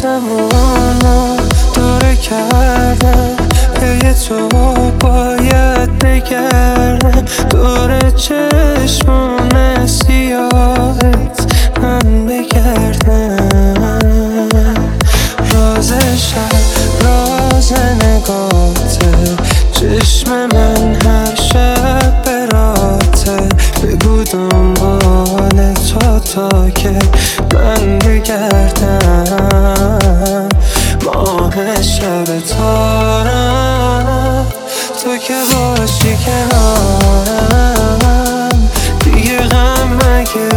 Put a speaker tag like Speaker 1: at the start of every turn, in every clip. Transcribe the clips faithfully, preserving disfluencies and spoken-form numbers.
Speaker 1: زمانو داره کردم پی تو باید بگردم دور چشمون سیاهت من بگردم راز شب راز نگاته چشم من هر شب براته بگو دنبال تو تا که من بگردم ماه شب تارم تو که باشی کنارم دیگه غم مگه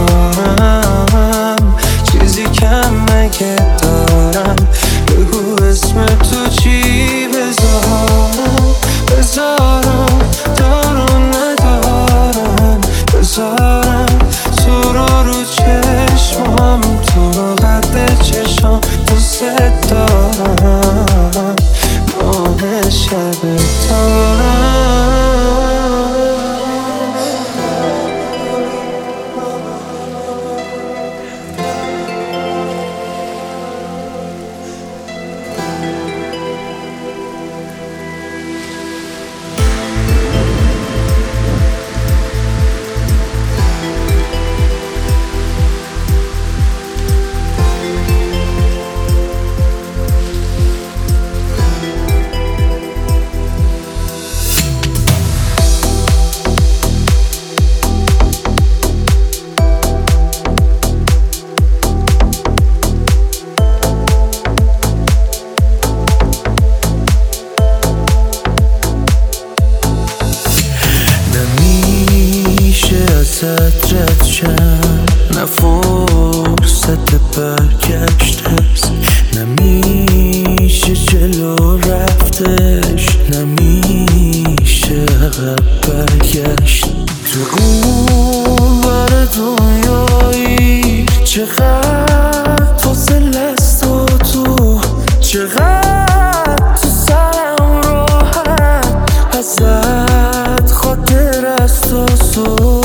Speaker 1: دارم چیزی کم مگه دارم بگو اسم تو چی بذارم بذارم دارم ندارم بذارم تو رو رو چشمم تو رو قد چشم دوست دارم ماه شب تارم رد شم نه فرصت برگشت هست نمیشه جلو رفتش نمیشه عقب برگشت تو اون بر دنیایی چقدر فاصله است و تو چقدر تو سرم راحت ازت خاطر است و سو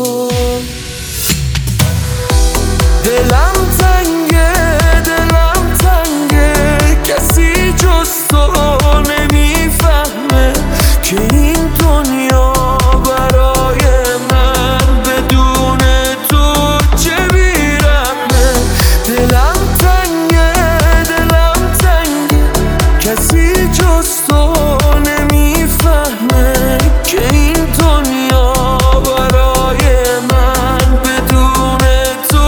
Speaker 1: دلم تنگه دلم تنگه کسی جز تو نمیفهمه که این دنیا برای من بدون تو چه بیرحمه دلم تنگه دلم تنگه کسی جز تو نمیفهمه که این دنیا برای من بدون تو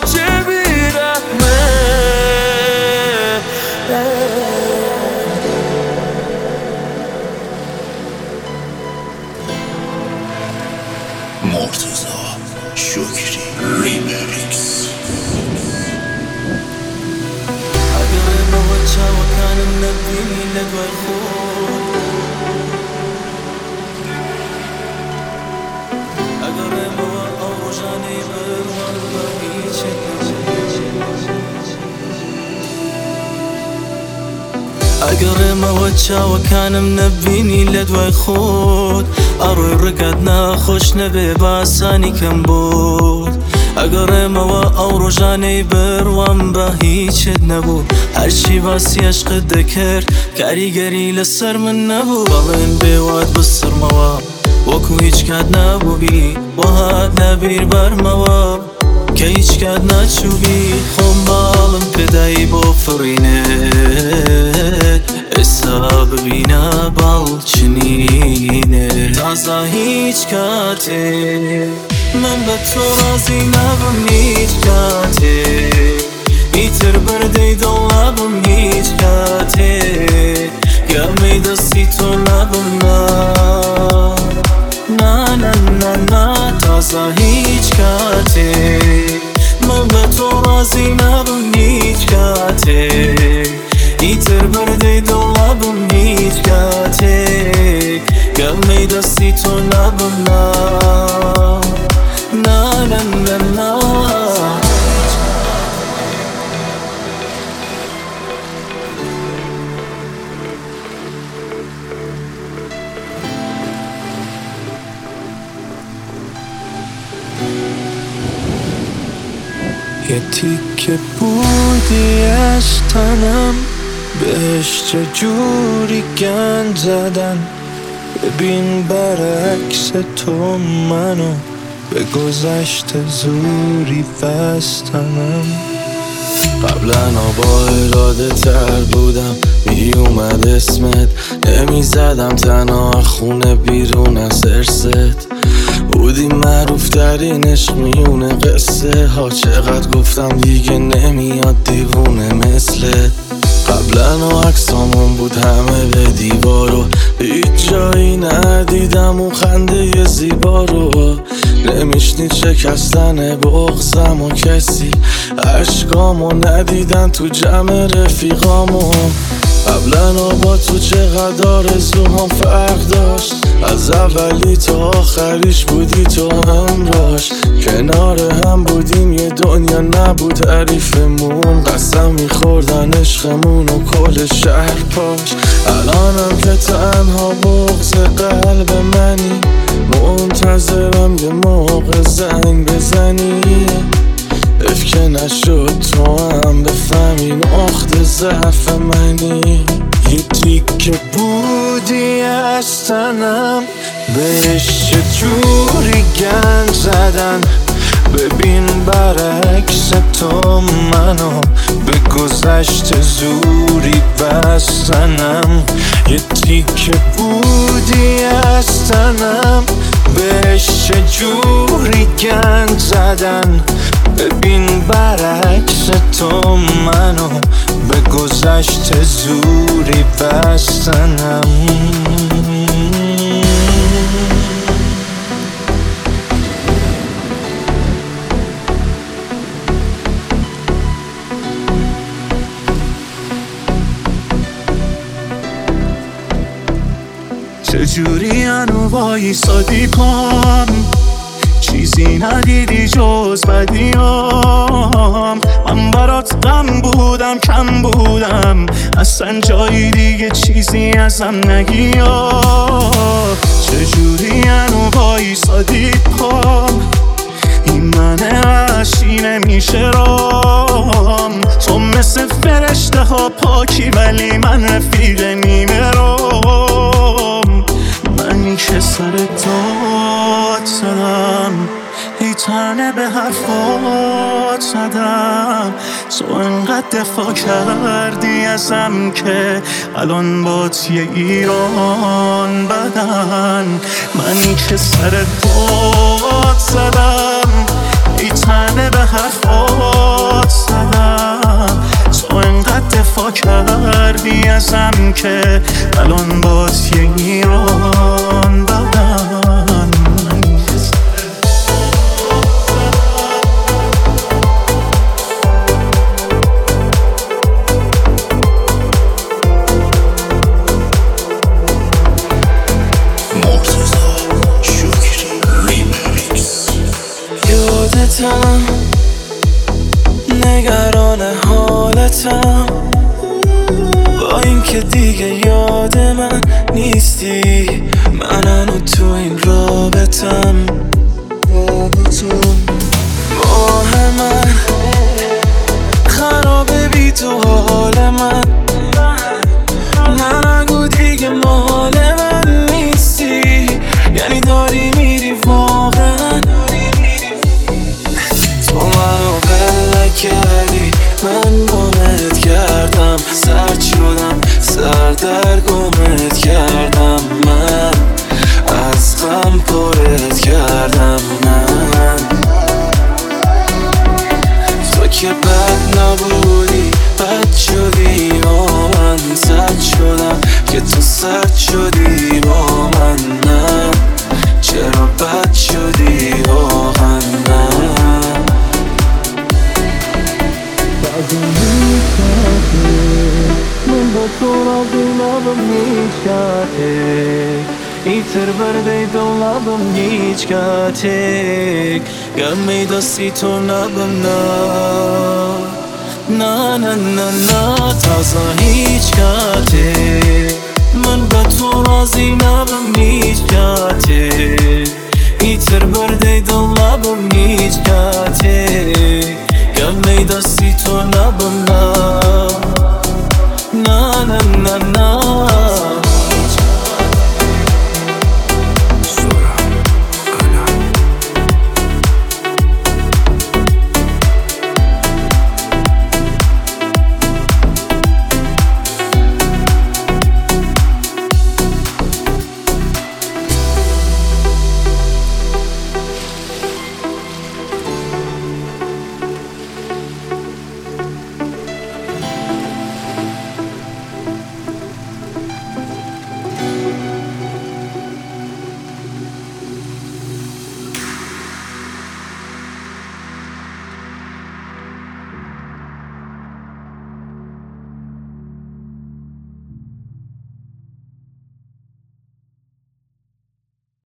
Speaker 2: مرتضی شکری ریمیکس
Speaker 3: اگر موچه و کانم نبینی لدوی خود اگر مو او جانی بروان بهیچه اگر موچه و کانم نبینی لدوی خود اروی رقد ناخوش نبی باسانی کم بود اگر موا او روزانه بروان به هیچ نبود هرچی باسی عشق دکر کاریگری لسر من نبود بالین بیواد بسر موا وکو هیچ کد نبو بی و هاد نبیر بر موا که هیچ کد نچوبی خون بالم پدای بو فرینه حساب بینا بالچنینه تازه هیچ کاته من به تو راضی نبم هیچ کاته ایتر برده دولبم هیچ کاته گرمی دستی تو نبم نه نه نه نه تازه هیچ کاته من به تو راضی نبم هیچ کاته ایتر برده دولبم هیچ کاته گرمی دستی تو نبم نه نه نه نه
Speaker 1: یه تیکه بودی از تنم، بهش چجوری گند زدن. ببین برعکس تو منو به گذشته زوری بستنم.
Speaker 3: قبلا با اراده تر بودم، می اومد اسمت نمی زدم تنها خونه بیرون از ارست. بودی معروف ترین عشق میونه قصه ها، چقدر گفتم دیگه نمیاد دیوونه مثلت. قبلا و عکسامون بود همه به دیوارو، هیچ جایی ندیدم و خنده زیبا رو. نمیشنید شکستن بغضم و کسی عشقامو ندیدن تو جمع رفیقامو. قبلا با تو چقدر آرزوهام فرق داشت، از اولی تا آخریش بودی تو همراش. کنار هم بودیم یه دنیا نبود حریفمون، قسم میخوردن عشقمون و کل شهر پاش. الانم که تنها بغض قلب منی، منتظرم یه موقع زنگ بزنی. اف که نشد تو هم بفهمی نقطه ضعف منی.
Speaker 1: یه تیکه بودی از تنم، بهش چجوری گند زدن. ببین برعکس تو منو به گذشته زوری بستنم. یه تیکه بودی از تنم، بهش چجوری گند زدن. ببین برعکس تو منو به گذشته زوری بستنم.
Speaker 4: چجوری هنو وایسادی پام، چیزی ندیدی جز بدیام. من برات غم بودم کم بودم، اصلا جایی دیگه چیزی ازم نگی. چجوری هنو وایسادی پام، این من وحشی نمیشه رام. تو مثل فرشته ها پاکی ولی من رفیق نیمه رام. من که سر داد زدم، ای تنه به حرفات زدم. تو انقدر دفاع کردی ازم که الان بات یه ایران بدن. من که سر داد زدم، ای تنه به حرفات زدم. تو انقدر دفاع کردی ازم که الان بات یه ایران بدن.
Speaker 3: یادتم نگران حالتم، با اینکه دیگه یاد من نیستی. من و تو این رابطم، ماه من خرابه بی تو حال من. نه نگو دیگه مال من نیستی، یعنی داری میری واقعا. تو منو بله کردی، من گمت کردم. سرد شدم سر در گمت کردم. من از غم پرت کردم. من تو که بد نبودی بد شدی با من. سرد شدم که تو سرد شدی با من. نه چرا بد شدی واقعا.
Speaker 1: من با تو razı labım hiç Itter verde do labım hiç katek Gamay da si to labım na Na na na na taza hiç katek من با تو راضی نبم هیچ کاته Itter verde do labım hiç katek
Speaker 3: na na na na na na